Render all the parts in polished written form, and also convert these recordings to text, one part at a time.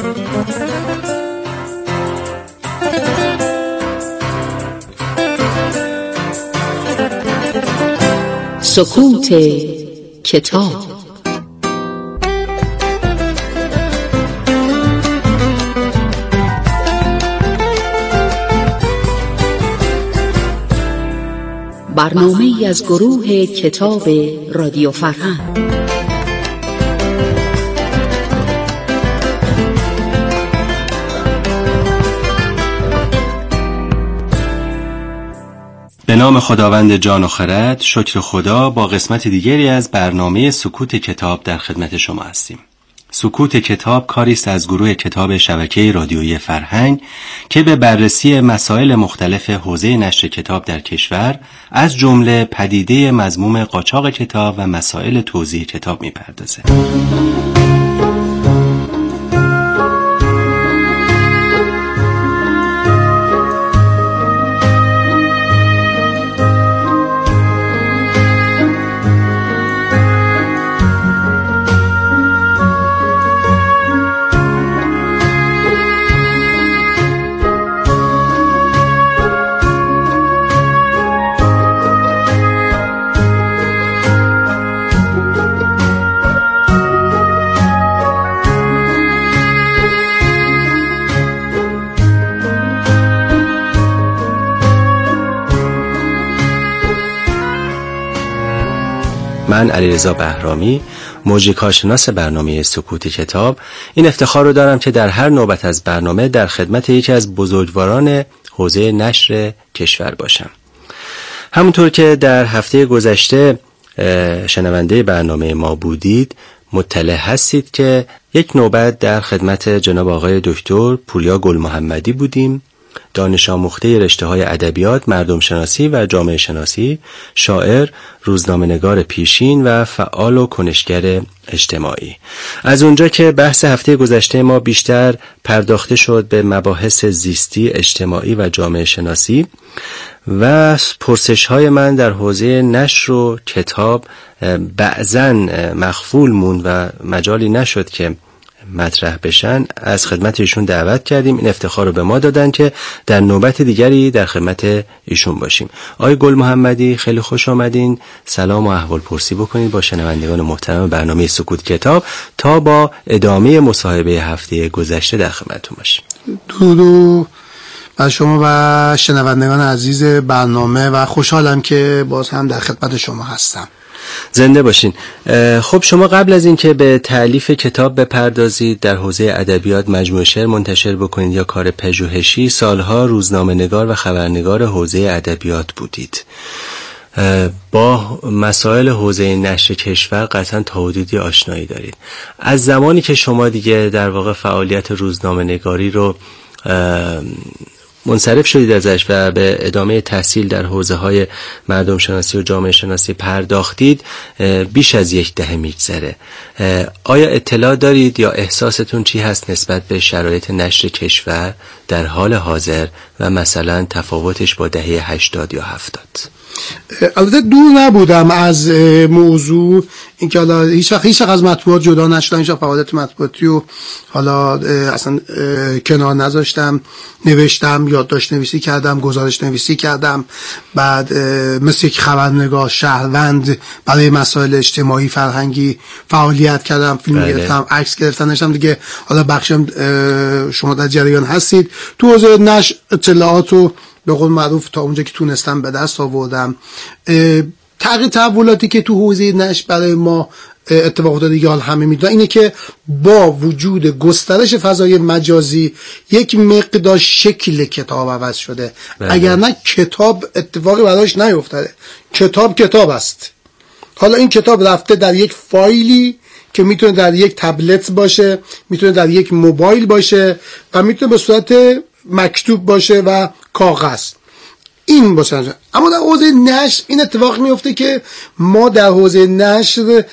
سکوت کتاب. برنامه‌ای از گروه کتاب رادیو فرهنگ. به نام خداوند جان و خرد، شکر خدا، با قسمت دیگری از برنامه سکوت کتاب در خدمت شما هستیم. سکوت کتاب کاری است از گروه کتاب شبکه رادیویی فرهنگ که به بررسی مسائل مختلف حوزه نشر کتاب در کشور، از جمله پدیده مذموم قاچاق کتاب و مسائل توزیع کتاب می‌پردازه. من علیرضا بهرامی، موجی کارشناس برنامه سکوت کتاب، این افتخار رو دارم که در هر نوبت از برنامه در خدمت یکی از بزرگواران حوزه نشر کشور باشم. همونطور که در هفته گذشته شنونده برنامه ما بودید، مطلع هستید که یک نوبت در خدمت جناب آقای دکتر پوریا گل محمدی بودیم، دانش آموخته رشته‌های ادبیات، مردم شناسی و جامعه شناسی، شاعر، روزنامه‌نگار پیشین و فعال و کنشگر اجتماعی. از اونجا که بحث هفته گذشته ما بیشتر پرداخته شد به مباحث زیستی، اجتماعی و جامعه شناسی و پرسش‌های من در حوزه نشر و کتاب بعضاً مخفول موند و مجالی نشد که مطرح بشن، از خدمت ایشون دعوت کردیم. این افتخار رو به ما دادن که در نوبت دیگری در خدمت ایشون باشیم. آقای گل محمدی، خیلی خوش آمدین. سلام و احوال پرسی بکنید با شنوندگان محترم برنامه سکوت کتاب تا با ادامه مصاحبه هفته گذشته در خدمتتون باشیم. درود بر شما و شنوندگان عزیز برنامه و خوشحالم که باز هم در خدمت شما هستم. زنده باشین. خب شما قبل از این که به تألیف کتاب بپردازید، در حوزه ادبیات مجموعه شعر منتشر بکنید یا کار پژوهشی، سالها روزنامه نگار و خبرنگار حوزه ادبیات بودید. با مسائل حوزه نشر کشور قطعا تا حدودی آشنایی دارید. از زمانی که شما دیگه در واقع فعالیت روزنامه نگاری رو منصرف شدید ازش و به ادامه تحصیل در حوزه‌های مردم شناسی و جامعه شناسی پرداختید، بیش از 10 دهه میگذره. آیا اطلاع دارید یا احساستون چی هست نسبت به شرایط نشر کشور در حال حاضر و مثلا تفاوتش با دهه 80 یا 70؟ البته دور نبودم از موضوع، اینکه حالا هیچ وقت از مطبوعات جدا نشدم، هیچ وقت فعالیت مطبوعاتی و حالا اصلا کنار نذاشتم. نوشتم، یادداشت نویسی کردم، گزارش نویسی کردم، بعد مثل یک خبرنگار شهروند برای مسائل اجتماعی فرهنگی فعالیت کردم، فیلم گرفتم، عکس گرفتم، نشم دیگه. حالا بخشم شما در جریان هستید. تو حوزه نشر اطلاعاتو به قول معروف تا اونجا که تونستم به دست آوردم. تحولاتی که تو حوزه نشر برای ما اتفاق دیگه حال همه میدونن اینه که با وجود گسترش فضای مجازی یک مقدار شکل کتاب عوض شده. اگر نه کتاب اتفاقی براش نیفتاده. کتاب است. حالا این کتاب رفته در یک فایلی که میتونه در یک تبلت باشه، میتونه در یک موبایل باشه و میتونه به صورت مکتوب باشه و کاغذ. این باشه. اما در حوزه نشر این اتفاق میفته که ما در حوزه نشر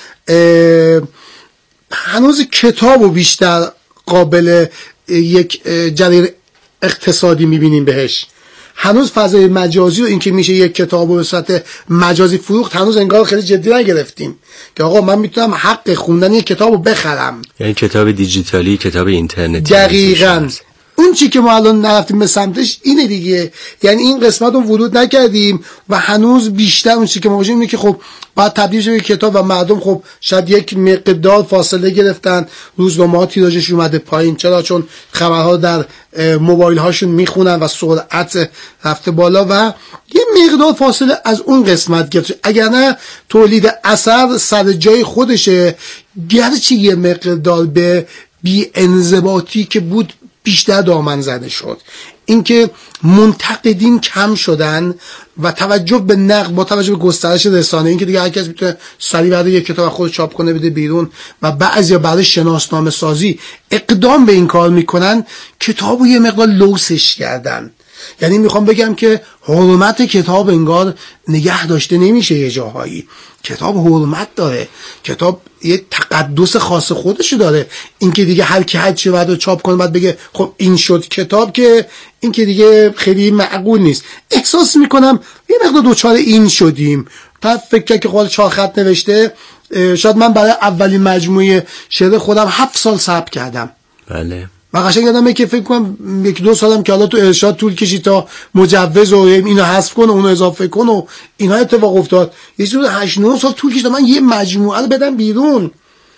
هنوز کتابو بیشتر قابل یک جریان اقتصادی میبینیم بهش. هنوز فضای مجازی و این که میشه یک کتاب به صورت مجازی فروخت هنوز انگار خیلی جدی نگرفتیم که آقا من میتونم حق خوندن یک کتابو بخرم، یعنی کتاب دیجیتالی، کتاب اینترنتی. دقیقاً اون چی که ما الان نرفتیم به سمتش اینه دیگه. یعنی این قسمت رو ورود نکردیم و هنوز بیشتر اون چی که ما باشیم اینه که خب باید تبدیل شه به کتاب و مردم خب شاید یک مقدار فاصله گرفتن، روزنامه‌ها تیراژش اومده پایین. چرا؟ چون خبرها در موبایل هاشون میخونن و سرعت رفته بالا و یه مقدار فاصله از اون قسمت گرفته. اگر نه تولید اثر سر جای خودشه، گرچه یه مقدار به بی انضباطی که بود بیشتر دامن زده شد. اینکه منتقدین کم شدن و توجه به نقد با توجه به گسترش رسانه، اینکه دیگه هر کس میتونه سریع برای یک کتاب خود چاپ کنه بده بیرون و بعضیا برای شناسنامه سازی اقدام به این کار میکنن، کتابو یه مقدار لوسش کردن. یعنی میخوام بگم که حرمت کتاب انگار نگه داشته نمیشه. یه جاهایی کتاب حرمت داره، کتاب یه تقدس خاص خودشو داره. این که دیگه هر کی هر چی بعدو چاپ کنه بعد بگه خب این شد کتاب، که این که دیگه خیلی معقول نیست. احساس میکنم یه مقدار دوچار این شدیم. تا فکر که خود 4 خط نوشته، شاید من برای اولین مجموعه شعر خودم 7 سال صبر کردم. بله. من قشنگ یادمه که فکر کنم 1-2 سالم که حالا تو ارشاد طول کشید تا مجوز و اینو حذف کن و اونو اضافه کن و اینا اتفاق افتاد. یه چیزی 8-9 سال طول کشید من یه مجموعه رو بدم بیرون.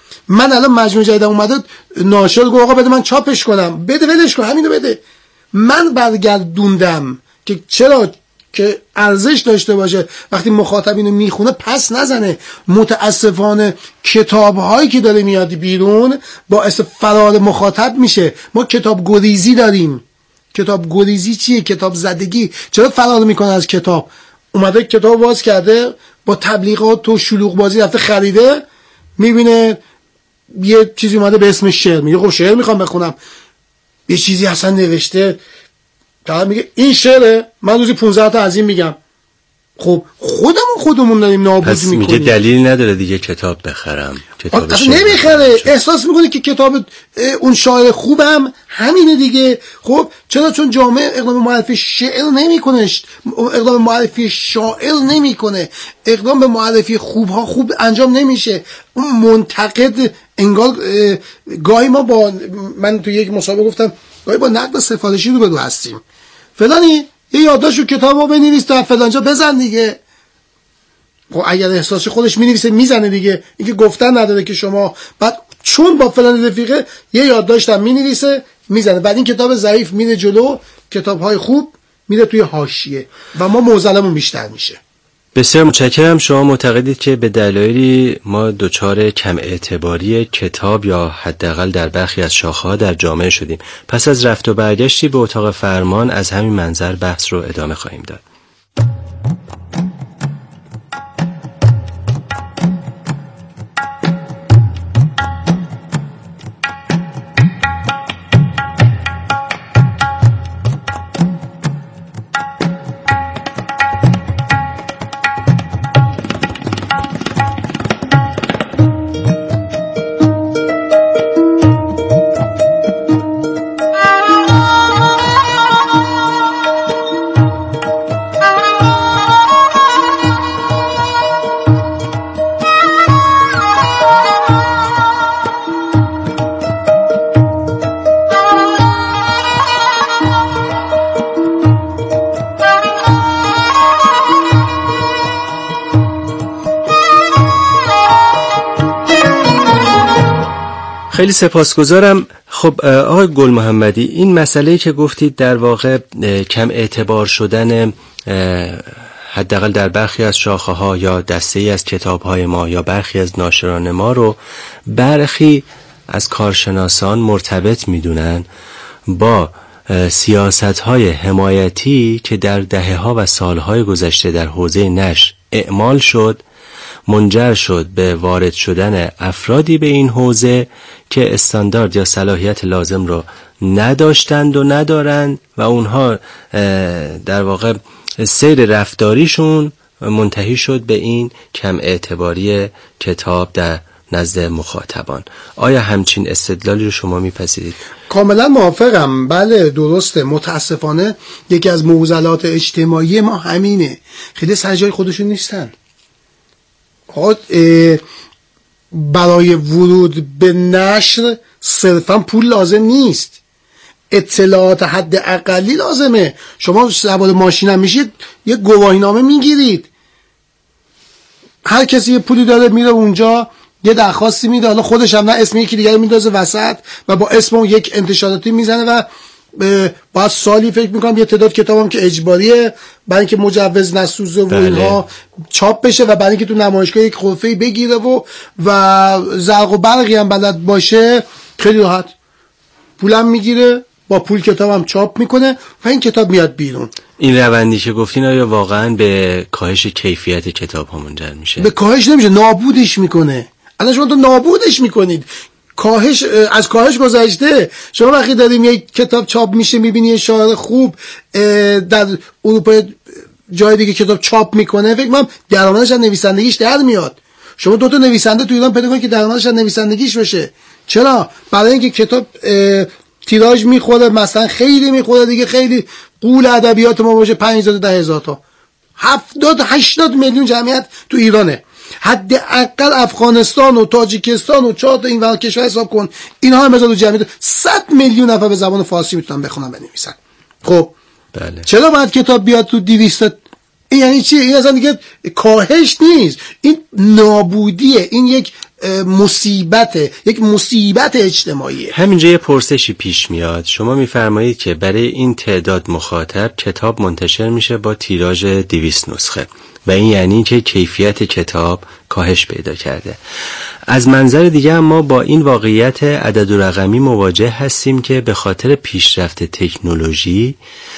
من الان مجموعه جدیدم اومده، ناشر گفت آقا بده من چاپش کنم. بده ولش کن، همینو بده. من برگردوندم که چرا که ارزش داشته باشه وقتی مخاطب اینو میخونه پس نزنه. متاسفانه کتاب‌هایی که داره میاد بیرون باعث فرار مخاطب میشه. ما کتاب گریزی داریم. کتاب گریزی چیه؟ کتاب زدگی. چرا فرار میکنه از کتاب؟ اومده کتاب باز کرده با تبلیغات و شلوغ بازی رفته خریده، میبینه یه چیزی اومده به اسم شعر، میگه خب شعر میخوام بخونم. یه چیزی اصلا نوشته تا میگه این شعره، من روزی 15 تا از این میگم. خب خودمون داریم نابود میکنیم. میگه دلیل نداره دیگه کتاب بخرم. کتاب اصلا نمیخره. احساس میکنه که کتاب اون شاعر خوبم همینه دیگه. خب چرا؟ چون جامعه اقدام معرفی شعر نمیکنه، اقدام معرفی شاعر نمیکنه، اقدام به معرفی خوبها خوب انجام نمیشه. اون منتقد انگار گاهی ما با من تو یک مسابقه گفتم گاهی با نقد سفارشی رو هستیم. فلانی یه یادداشت کتابو بنویس تا فلانجا بزن دیگه. خب اگر احساس خودش مینویسه میزنه دیگه، اینکه گفتن نداره که شما بعد چون با فلان رفیقه یه یادداشتم مینویسه میزنه، بعد این کتاب ضعیف میره جلو، کتاب‌های خوب میره توی حاشیه و ما معضلمون بیشتر میشه. بسیار متشکرم. شما معتقدید که به دلایلی ما دچار کم اعتباری کتاب یا حداقل در برخی از شاخه‌ها در جامعه شدیم. پس از رفت و برگشتی به اتاق فرمان از همین منظر بحث رو ادامه خواهیم داد. خیلی سپاسگزارم. خب آقای گل محمدی، این مسئله‌ای که گفتید در واقع کم اعتبار شدن حداقل در برخی از شاخه‌ها یا دسته‌ای از کتاب‌های ما یا برخی از ناشران ما رو برخی از کارشناسان مرتبط می‌دونن با سیاست‌های حمایتی که در دهه‌ها و سال‌های گذشته در حوزه نشر اعمال شد، منجر شد به وارد شدن افرادی به این حوزه که استاندارد یا صلاحیت لازم رو نداشتند و ندارند و اونها در واقع سیر رفتاریشون منتهی شد به این کم اعتباری کتاب در نزد مخاطبان. آیا همچین استدلالی رو شما میپذیرید؟ کاملا موافقم. بله درسته. متاسفانه یکی از معضلات اجتماعی ما همینه، خیلی سر جای خودشون نیستن. برای ورود به نشر صرفا پول لازم نیست، اطلاعات حد اقلی لازمه. شما سوار ماشین هم میشید یه گواهینامه میگیرید، هر کسی یه پولی داره میره اونجا یه درخواستی میده، حالا خودش هم نه اسم یکی دیگه میندازه وسط و با اسم اون یک انتشاراتی میزنه و بعد سالی فکر میکنم یه تعداد کتابم که اجباریه برای اینکه مجوز نسوزه و اینها چاپ بشه و برای اینکه تو نمایشگاه یک قفه‌ای بگیره و زرق و برقی هم بلد باشه، خیلی راحت پولم میگیره، با پول کتابم چاپ میکنه و این کتاب میاد بیرون. این روندی که گفتین آیا واقعا به کاهش کیفیت کتاب ها منجر میشه؟ به کاهش نمیشه، نابودش میکنه. الان شما تو نابودش میکنید. از کاهش گذشته. شما وقتی داریم یک کتاب چاپ میشه میبینی یه شاعر خوب در اروپا جای دیگه کتاب چاپ میکنه، فکر کنم درآمدش از نویسندگیش در میاد. شما دو تا نویسنده تو ایران پیدا کنید که درآمدش از نویسندگیش بشه. چرا؟ برای اینکه کتاب تیراژ میخوره، مثلا خیلی میخوره دیگه، خیلی قول ادبیات ما باشه 5000 تا 10000 تا 70-80 میلیون جمعیت تو ایرانه. حداقل افغانستان و تاجیکستان و چاد این ور کشور حساب کن، اینها هم بذار جمعیت 100 میلیون نفر به زبان فارسی میتونن بخونن بنویسن. خب بله. چرا باید کتاب بیاد تو 200؟ این یعنی چی؟ این اصلا دیگه کاهش نیست، این نابودیه، این یک مصیبته، یک مصیبت اجتماعیه. همینجا یه پرسشی پیش میاد. شما میفرمایید که برای این تعداد مخاطب کتاب منتشر میشه با تیراژ 200 نسخه و این یعنی که کیفیت کتاب کاهش پیدا کرده. از منظر دیگه ما با این واقعیت عدد و رقمی مواجه هستیم که به خاطر پیشرفت تکنولوژی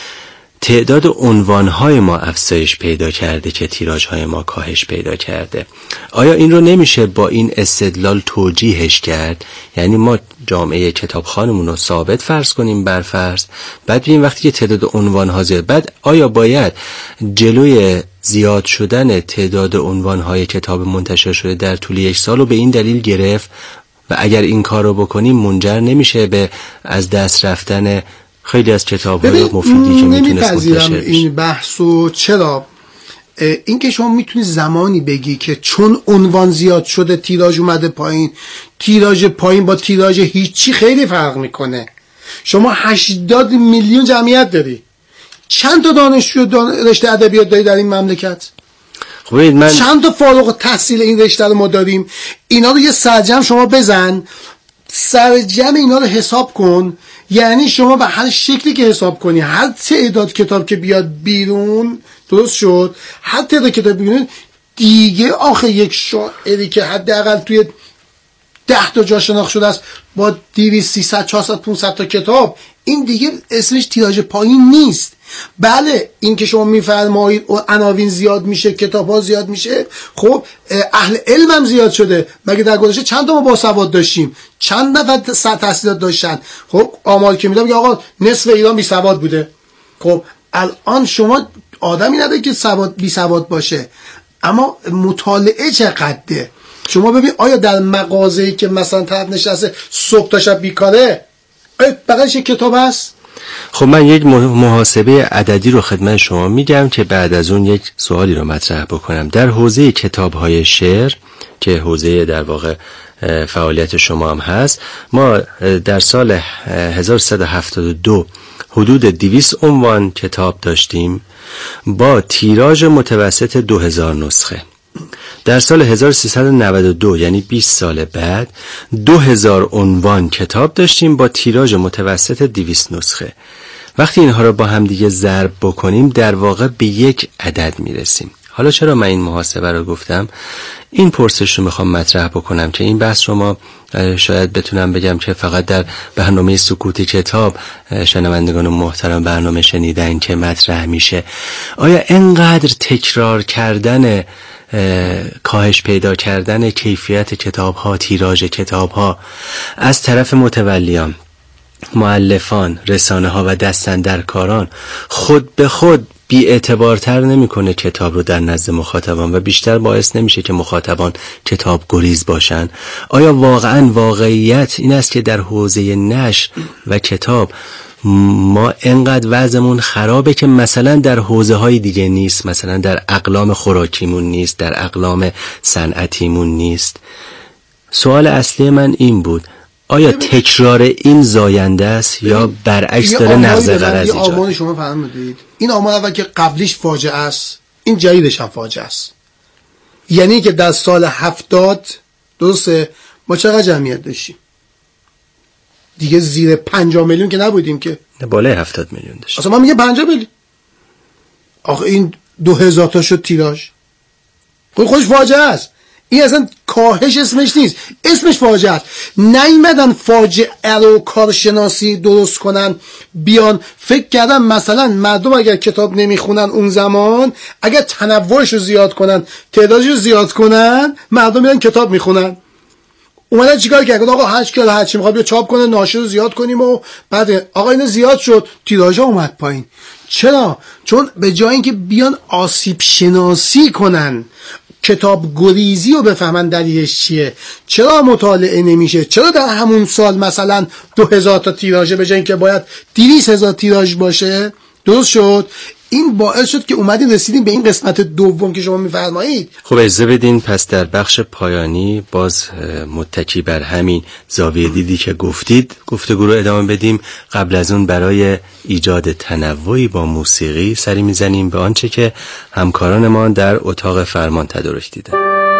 تعداد عنوانهای ما افزایش پیدا کرده که تیراژهای ما کاهش پیدا کرده. آیا این رو نمیشه با این استدلال توجیهش کرد؟ یعنی ما جامعه کتابخوانمون رو ثابت فرض کنیم بر فرض، بعد ببینیم وقتی که تعداد عنوانها زیاد، بعد آیا باید جلوی زیاد شدن تعداد عنوانهای کتاب منتشر شده در طول یک سال رو به این دلیل گرفت و اگر این کار رو بکنیم منجر نمیشه به از دست رفتن خیلی از کتاب‌های مفیدی که میتونست منتشر بشه؟ این بحثو چرا؟ این که شما میتونی زمانی بگی که چون عنوان زیاد شده تیراژ اومده پایین، تیراژ پایین با تیراژ هیچی خیلی فرق میکنه. شما 80 میلیون جمعیت داری، چند تا دانشجو رشته ادبیات داری در این مملکت؟ خب چند تا فارغ التحصیل این رشته رو ما داریم؟ اینا رو یه سرجم شما بزن، سرجم اینا رو حساب کن. یعنی شما به هر شکلی که حساب کنی، هر تعداد کتاب که بیاد بیرون، درست شد، هر تعداد کتاب بیرون دیگه، آخه یک شاعری که حداقل توی 10 تا جا شناخته شده است با 200 300 400 500 تا کتاب، این دیگه اسمش تیراژ پایین نیست. بله این که شما میفرمایید عناوین زیاد میشه، کتاب ها زیاد میشه، خب اهل علم هم زیاد شده. مگه در گذشته چند تا ما باسواد داشتیم؟ چند نفر سر تحصیلات داشتن؟ خب آمار که میدم که آقا نصف ایران بی سواد بوده. خب الان شما آدمی نداره که بی سواد باشه، اما مطالعه چقدره؟ شما ببین آیا در مغازه‌ای که مثلا طرف نشسته صبح تا شب بیکاره بغلش یک کتاب هست؟ خب من یک محاسبه عددی رو خدمت شما میگم که بعد از اون یک سوالی رو مطرح بکنم. در حوزه کتاب‌های شعر که حوزه در واقع فعالیت شما هم هست، ما در سال 1372 حدود 200 عنوان کتاب داشتیم با تیراژ متوسط 2000 نسخه. در سال 1392 یعنی 20 سال بعد 2000 عنوان کتاب داشتیم با تیراژ متوسط 200 نسخه. وقتی اینها رو با هم دیگه ضرب بکنیم در واقع به یک عدد میرسیم. حالا چرا من این محاسبه رو گفتم؟ این پرسش رو میخوام مطرح بکنم که این بحث رو ما شاید بتونم بگم که فقط در برنامه سکوت کتاب شنوندگان محترم برنامه شنیدن که مطرح میشه. آیا انقدر تکرار کردن کاهش پیدا کردن کیفیت کتاب ها، تیراژ کتاب ها از طرف متولیان، مؤلفان، رسانه ها و دستاندرکاران خود به خود بی‌اعتبارتر نمی‌کنه کتاب رو در نزد مخاطبان و بیشتر باعث نمیشه که مخاطبان کتاب گریز باشن؟ آیا واقعاً واقعیت این است که در حوزه نشر و کتاب ما انقدر وضعمون خرابه که مثلا در حوزه های دیگه نیست، مثلا در اقلام خوراکیمون نیست، در اقلام صنعتیمون نیست؟ سوال اصلی من این بود، آیا تکرار این زاینده است یا برعکس داره نقض غرض ایجاد؟ آمار شما فهمیدید؟ این آمار اول که قبلیش فاجعه است، این جدیدش هم فاجعه است. یعنی که در سال 70 درسته ما چقدر جمعیت داشتیم؟ دیگه زیر 50 میلیون که نبودیم که، بالای 70 میلیون داشتیم. اصلا من میگم 50 میلیون. آخه این 2000 تا شد تیراژ. خودش فاجعه است. این اصلا کاهش اسمش نیست، اسمش فاجعه است. نیومدن فاجعه رو کارشناسی درست کنن، بیان فکر کردن مثلا مردم اگر کتاب نمیخونن اون زمان، اگر تنوعش رو زیاد کنن، تعدادش رو زیاد کنن، مردم میرن کتاب میخونن. اومدن چیکار کردن؟ آقا هر چی میخواد بیا چاپ کنه، ناشر رو زیاد کنیم و بعد آقا این زیاد شد، تیراژ اومد پایین. چرا؟ چون به جای اینکه بیان آسیب شناسی کنن، کتاب گریزی رو بفهمن دلیلش چیه، چرا مطالعه نمیشه، چرا در همون سال مثلا 2000 تا تیراژ به جای اینکه باید 200,000 تیراژ باشه درست شد. این باعث شد که اومدیم رسیدیم به این قسمت دوم که شما میفرمایید. خب اجازه بدین پس در بخش پایانی باز متکی بر همین زاویه دیدی که گفتید گفتگو رو ادامه بدیم. قبل از اون برای ایجاد تنوعی با موسیقی سری میزنیم به آنچه که همکاران ما در اتاق فرمان تدارک دیدن.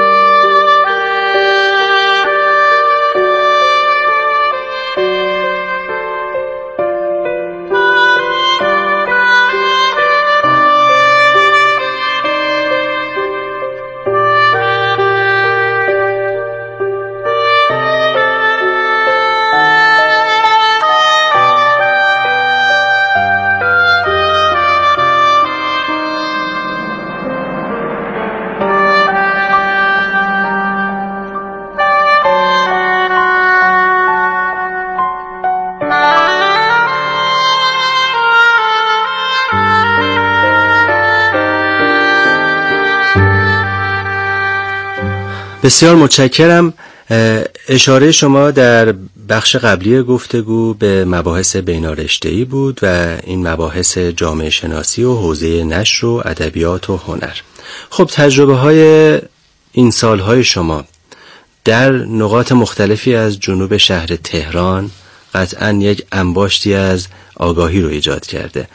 بسیار متشکرم. اشاره شما در بخش قبلی گفتگو به مباحث بینارشته‌ای بود و این مباحث جامعه شناسی و حوزه نشر و ادبیات و هنر. خب تجربه های این سالهای شما در نقاط مختلفی از جنوب شهر تهران قطعاً یک انباشتی از آگاهی رو ایجاد کرده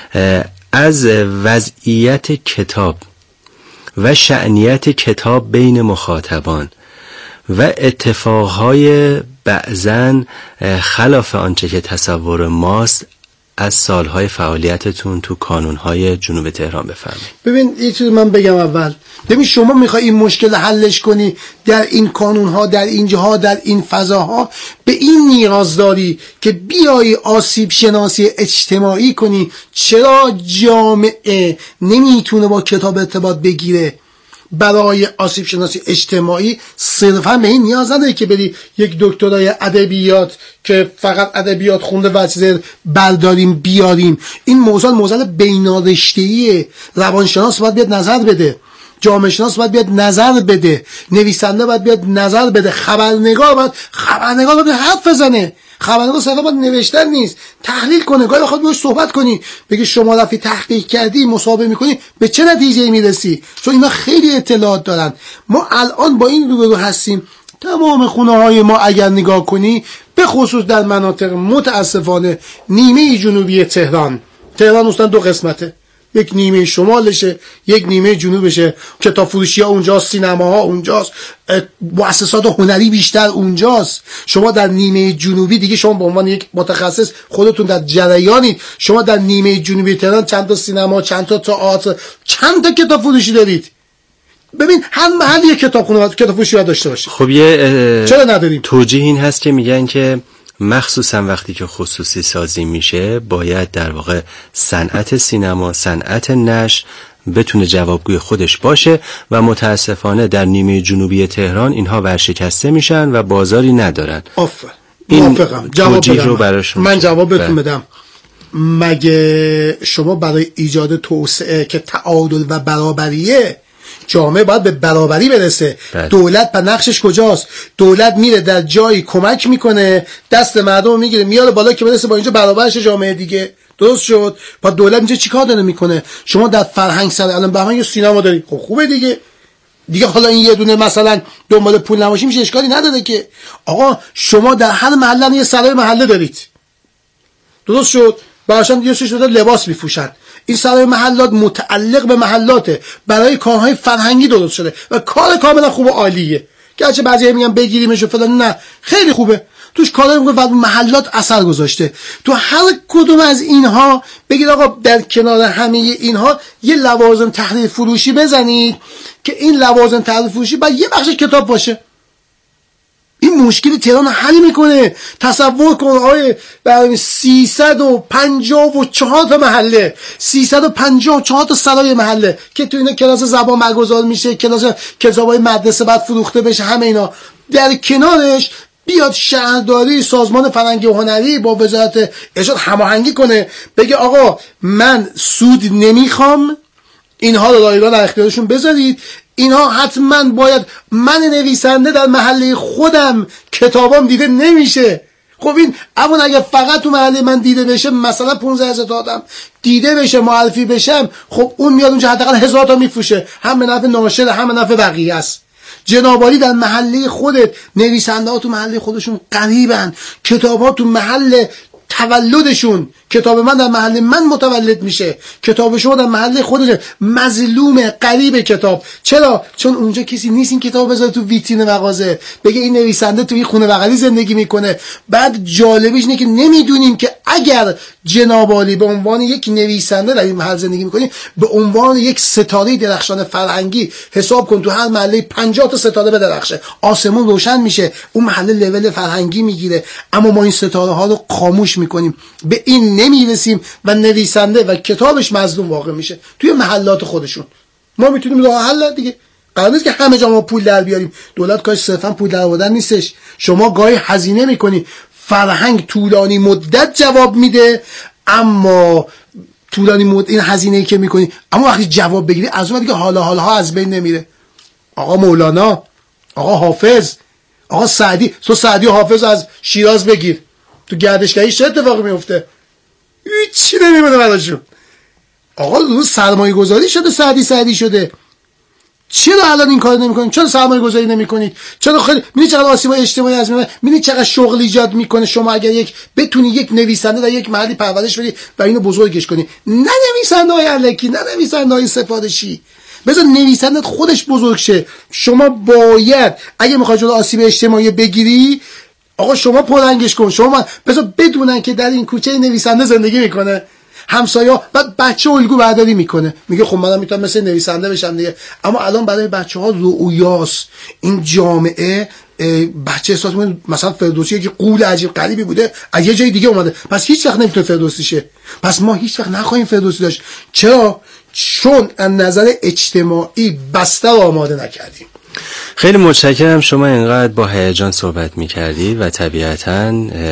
از وضعیت کتاب و شأنیت کتاب بین مخاطبان و اتفاقهای بعضن خلاف آنچه که تصور ماست از سالهای فعالیتتون تو کانونهای جنوب تهران بفرمایید. ببین یه چیز من بگم اول. ببین شما میخوای این مشکل حلش کنی در این کانونها، در اینجاها، در این فضاها، به این نیاز داری که بیایی آسیب شناسی اجتماعی کنی. چرا جامعه نمیتونه با کتاب ارتباط بگیره؟ برای آسیب شناسی اجتماعی صرفا به این نیاز نداره که بری یک دکترای ادبیات که فقط ادبیات خونده و چیز برداریم بیاریم. این موضوع بینارشته‌ایه. روانشناس باید بیاد نظر بده، جامعه شناس باید بیاد نظر بده، نویسنده باید بیاد نظر بده، خبرنگار باید حرف بزنه. خبرنگار صرفا باید نوشتن نیست، تحلیل کنه. گاهی بخواد باهاش صحبت کنی، بگی شما رفتی تحقیق کردی، مصاحبه میکنی، به چه نتیجه‌ای میرسی؟ چون اینا خیلی اطلاعات دارن. ما الان با این روبرو هستیم. تمام خونه‌های ما اگر نگاه کنی، به خصوص در مناطق متاسفانه نیمه جنوبی تهران اصلا دو قسمته، یک نیمه شمالشه، یک نیمه جنوبشه. کتاب فروشی ها اونجاست، سینماها اونجاست، مؤسسات هنری بیشتر اونجاست. شما در نیمه جنوبی دیگه، شما به عنوان یک متخصص خودتون در جریانید، شما در نیمه جنوبی تهران چند تا سینما، چند تا تئاتر، چند تا کتاب فروشی دارید. ببین هر محل یک کتاب فروشی داشته باشه. خب چرا نداریم؟ توجیه این هست که میگن که مخصوصا وقتی که خصوصی سازی میشه باید در واقع صنعت سینما، صنعت نشر بتونه جوابگوی خودش باشه و متاسفانه در نیمه جنوبی تهران اینها ورشکسته میشن و بازاری ندارن. موافقم. جواب بدم. من جواب بهتون بدم. مگه شما برای ایجاد توسعه که تعادل و برابریه، جامعه باید به برابری برسه. دولت به نقشش کجاست؟ دولت میره در جایی کمک میکنه، دست مردم میگیره میاره بالا که برسه با اینجا برابرش جامعه دیگه. درست شد؟ با دولت اینجا چیکار داره میکنه؟ شما در فرهنگ سر الان به من یه سینما دارید، خب خوبه دیگه حالا این یه دونه مثلا دنبال پول نباشی میشه، اشکالی نداره که. آقا شما در هر محله یه سرای محله دارید، درست شد؟ باشن یه سری لباس میفروشن. این سرای محلات متعلق به محلاته، برای کارهای فرهنگی درست شده و کار کاملا خوب و عالیه. گرچه بعضی میگن بگیریمش و فلان، نه خیلی خوبه، توش کارایی میکنه و محلات اثر گذاشته. تو هر کدوم از اینها بگید آقا در کنار همه اینها یه لوازم تحریر فروشی بزنید که این لوازم تحریر فروشی باید یه بخش کتاب باشه. این مشکل تهران حل میکنه. تصور کن آقای برای 354 تا محله، 354 تا سرای محله که تو اینا کلاس زبان برگزار میشه، کلاس کتابای مدرسه بعد فروخته بشه، همه اینا در کنارش بیاد شهرداری سازمان فرهنگی و هنری با وزارت ارشاد هماهنگی کنه، بگه آقا من سود نمیخوام، اینها رو رایگان در اختیارشون بذارید، اینها حتما باید، من نویسنده در محله خودم کتابام دیده نمیشه. خب این اما اگه فقط تو محله من دیده بشه، مثلا 15,000 تا آدم دیده بشه، معرفی بشم، خب اون میاد اونجا حداقل 1000 تا میفروشه، هم به نفع ناشر هم به نفع بقیه است. جنابالی در محله خودت، نویسنده ها تو محله خودشون قریبن، کتاب ها تو محل تولدشون، کتاب من در محل من متولد میشه، کتاب شما در محل خودشه، مظلوم قریب کتاب. چرا؟ چون اونجا کسی نیست این کتاب بذاره تو ویترین مغازه بگه این نویسنده تو این خونه بغلی زندگی میکنه. بعد جالبیش اینه که نمیدونیم که اگر جناب عالی به عنوان یک نویسنده در این محل زندگی میکنی، به عنوان یک ستاره درخشان فرهنگی حساب کن، تو هر محله 50 تا ستاره بدرخشه، آسمون روشن میشه، اون محله لول فرهنگی میگیره. اما ما این ستاره ها رو خاموش میکنیم، به این نمیرسیم و نویسنده و کتابش مظلوم واقع میشه توی محلات خودشون. ما میتونیم راه حل دیگه، قرار نیست که همه جا ما پول در بیاریم. دولت کاش صرفا پول در آوردن نیستش، شما گاهی هزینه میکنی، فرهنگ طولانی مدت جواب میده، اما طولانی مدت این هزینه‌ای که میکنی، اما وقتی جواب بگیری از اون دیگه حالا از بین نمیره. آقا مولانا، آقا حافظ، آقا سعدی، تو سعدی و حافظ از شیراز بگیر، تو گردشگری چه اتفاقی میفته؟ هیچی نمیمونه براشون. آقا روز سرمایه گذاری شده، سعدی شده. چرا الان این کار نمیکنید؟ چرا سرمایه گذاری نمیکنید؟ چرا خیلی میبینید چقدر آسیب اجتماعی از میبینید چقدر شغل ایجاد میکنه. شما اگر بتونی یک نویسنده در یک محلی پرورش بدی و اینو بزرگش کنی، نه نویسنده‌های الکی، نه نویسنده‌های سفارشی، بذار نویسنده خودش بزرگ شه. شما باید اگه میخوای جلوی آسیب اجتماعی بگیری، آقا شما پررنگش کن، شما بذار بدونن که در این کوچه نویسنده زندگی میکنه، همسایا، بعد بچه الگو برداری میکنه، میگه خب منم میتونم مثل نویسنده بشم دیگه. اما الان برای بچه‌ها رؤیاست این جامعه. بچه احساس میکنه مثلا فردوسی که قول عجیب غریبی بوده از یه جای دیگه اومده، پس هیچ وقت نمیتونه فردوسی شه، پس ما هیچ وقت نخواهیم فردوسی داشت. چرا؟ چون از نظر اجتماعی بستر آماده نکردیم. خیلی متشکرم، شما اینقدر با هیجان صحبت میکردی و طبیعتاً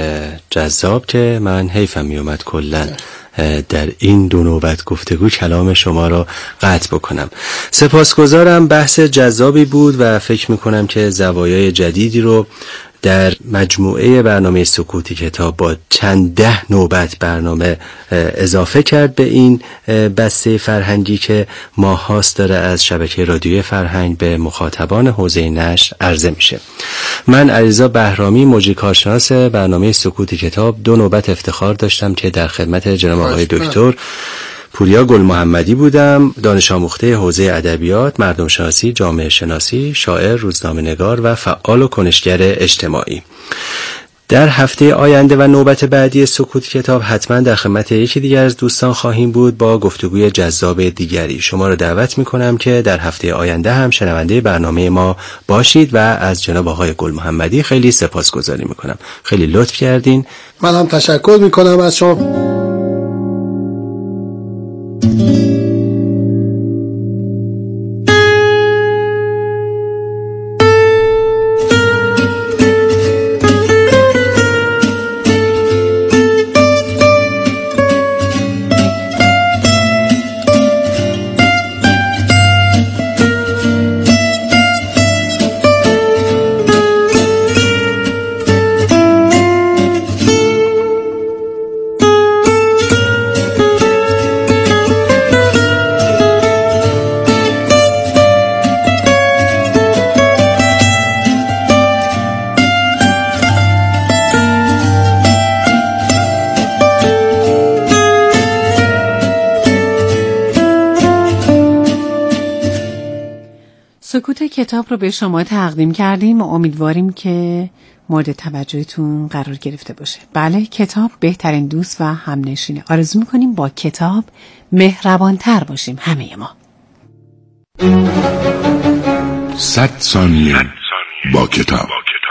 جذاب که من حیفم میومد کلاً در این دو نوبت گفتگو کلام شما را قطع بکنم. سپاسگزارم، بحث جذابی بود و فکر میکنم که زوایای جدیدی رو در مجموعه برنامه سکوتی کتاب با چند ده نوبت برنامه اضافه کرد به این بسته فرهنگی که ماهاست داره از شبکه رادیوی فرهنگ به مخاطبان حوزه نشر عرضه میشه. من علیرضا بهرامی، مجری کارشناس برنامه سکوتی کتاب، دو نوبت افتخار داشتم که در خدمت جناب آقای دکتر پوریا گل محمدی بودم، دانش آموخته حوزه ادبیات، مردم شناسی، جامعه شناسی، شاعر، روزنامه‌نگار و فعال و کنشگر اجتماعی. در هفته آینده و نوبت بعدی سکوت کتاب حتما در خدمت یکی دیگر از دوستان خواهیم بود با گفتگوی جذاب دیگری. شما را دعوت می‌کنم که در هفته آینده هم شنونده برنامه ما باشید و از جناب آقای گل محمدی خیلی سپاسگزاری می‌کنم. خیلی لطف کردین. من هم تشکر می‌کنم از شما. سکوت کتاب رو به شما تقدیم کردیم و امیدواریم که مورد توجهتون قرار گرفته باشه. بله، کتاب بهترین دوست و همنشینه. آرزو میکنیم با کتاب مهربانتر باشیم همه ما. 100 ثانیه با کتاب.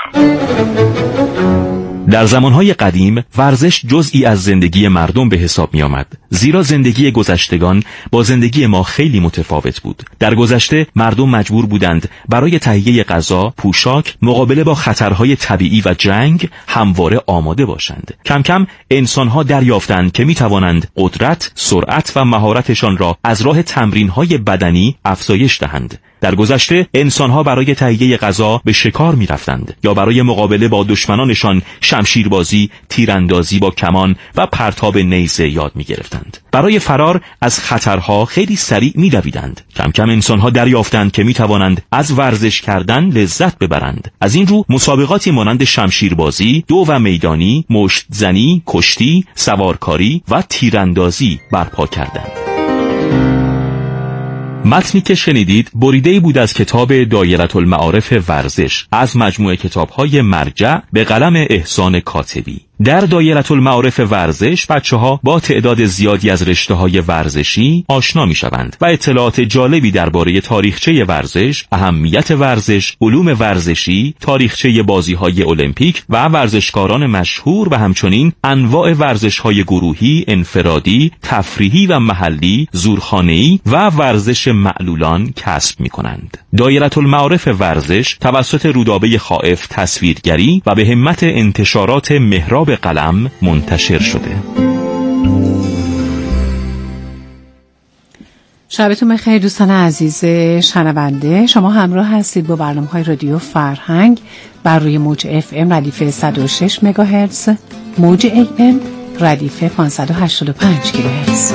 در زمانهای قدیم ورزش جزئی از زندگی مردم به حساب می آمد، زیرا زندگی گذشتگان با زندگی ما خیلی متفاوت بود. در گذشته مردم مجبور بودند برای تهیه غذا، پوشاک، مقابله با خطرهای طبیعی و جنگ همواره آماده باشند. کم کم انسانها دریافتند که می توانند قدرت، سرعت و مهارتشان را از راه تمرینهای بدنی افزایش دهند. در گذشته انسانها برای تهیه غذا به شکار می رفتند یا برای مقابله با دشمنانشان شمشیربازی، تیراندازی با کمان و پرتاب نیزه یاد می گرفتند. برای فرار از خطرها خیلی سریع می دویدند. کم کم انسانها دریافتند که می توانند از ورزش کردن لذت ببرند. از این رو مسابقاتی مانند شمشیربازی، دو و میدانی، مشت زنی، کشتی، سوارکاری و تیراندازی برپا کردند. متنی که شنیدید بریده‌ای بود از کتاب دایره المعارف ورزش از مجموعه کتاب‌های مرجع به قلم احسان کاتبی. در دایره المعارف ورزش بچه‌ها با تعداد زیادی از رشته‌های ورزشی آشنا می‌شوند و اطلاعات جالبی درباره تاریخچه ورزش، اهمیت ورزش، علوم ورزشی، تاریخچه بازی‌های المپیک و ورزشکاران مشهور و همچنین انواع ورزش‌های گروهی، انفرادی، تفریحی و محلی، زورخانه‌ای و ورزش معلولان کسب می‌کنند. دایره المعارف ورزش توسط رودابه خائف تصویرگری و به همت انتشارات مهراب قلم منتشر شده. شبتون بخیر دوستان عزیز شنونده. شما همراه هستید با برنامه‌های رادیو فرهنگ بر روی موج FM ردیف 106 مگاهرتز، موج AM ردیف 585 کیلوهرتز.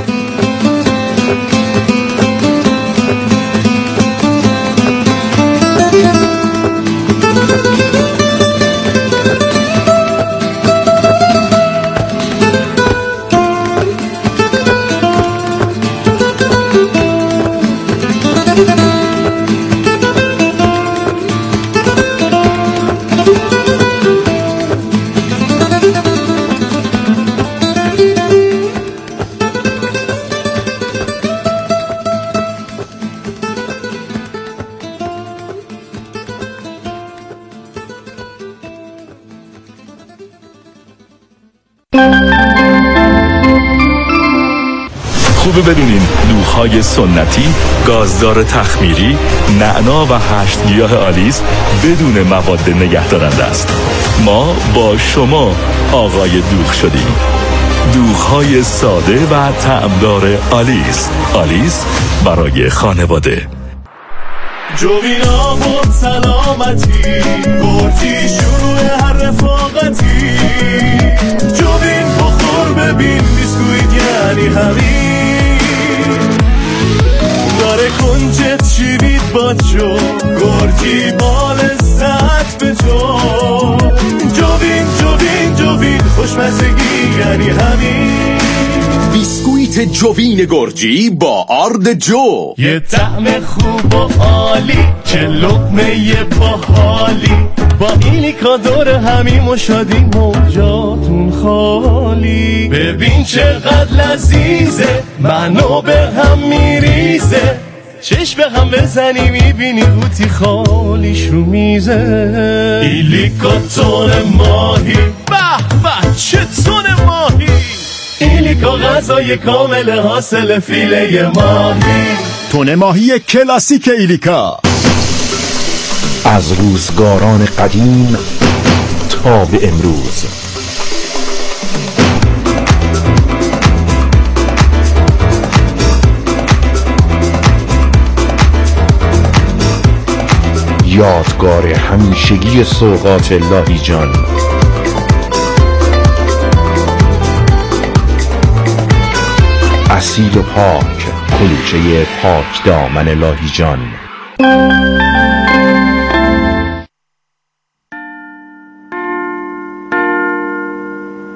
خوبه بدونین دوغ‌های سنتی، گازدار تخمیری، نعنا و 8 گیاه آلیس بدون مواد نگهدارنده است. ما با شما آقای دوغ شدیم. دوغ‌های ساده و طعمدار آلیس. آلیس برای خانواده. جوینا بود سلامتی، گرجی شروع هر رفاقتی. جوین بخور ببین بیسکویت یعنی همین. داره کنجت شیرید با جو، گرجی با لذت به جو. جوین جوین جوین خوشمزگی یعنی همین. بیسکویت جوین گرجی با آرد جو، یه طعم خوب و عالی که لقمه باحالی. با ایلیکا دور همیم و شادیم و جاتون خالی. ببین چقدر لذیذه، منو به هم میریزه. چشم به هم بزنی میبینی قوطی خالیش رو میزه. ایلیکا تون ماهی، به به چه تون ماهی. ایلیکا غذای کامل حاصل فیله ماهی. تون ماهی کلاسیک ایلیکا، از روزگاران قدیم تا به امروز. یادگار همیشگی سوغات لاهیجان. اصیل و پاک، کلوچه پاک دامن لاهیجان.